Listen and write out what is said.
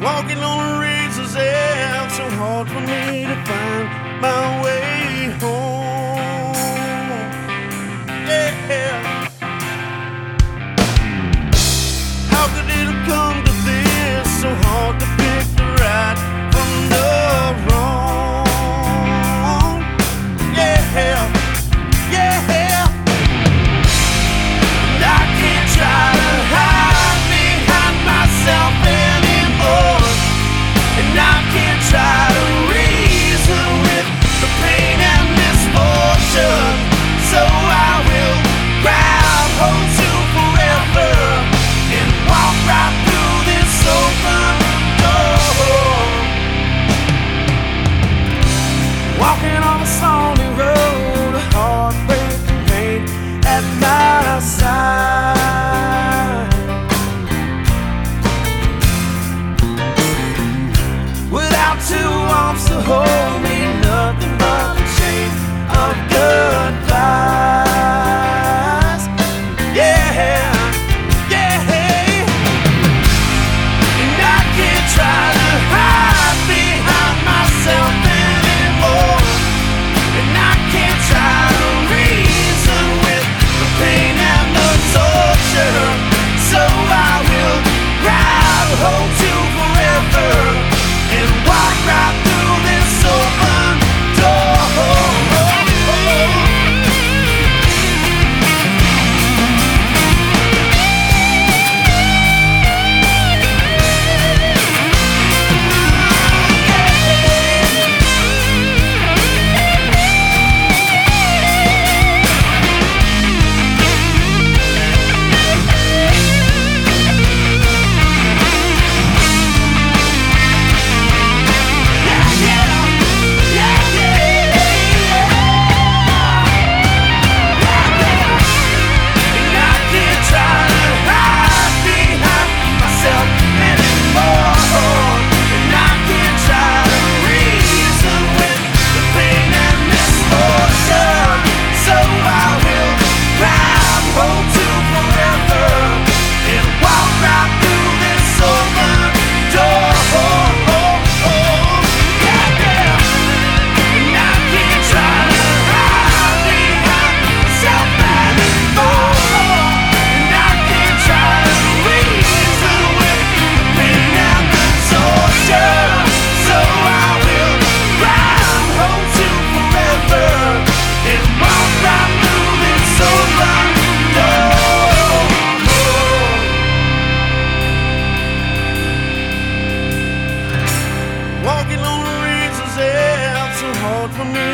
Walking on the razor's edge, so hard for me to find my way home. Yeah. How could it have come to this? So hard to pick the right from the wrong. Yeah, yeah. And I can't try to hide behind myself anymore. And I can't try to reason with the pain and misfortune. So I will grab hold to forever and walk right through this open door. Walking on a stony road, heartbreak and pain at my side. Without two arms to hold me, nothing but a chain of goodbyes. Yeah, yeah. And I can't try to hide behind myself anymore. And I can't try to reason with the pain and the torture. So I will grab hold to forever and walk right through this open door. Walking on the razor's edge, so hard for me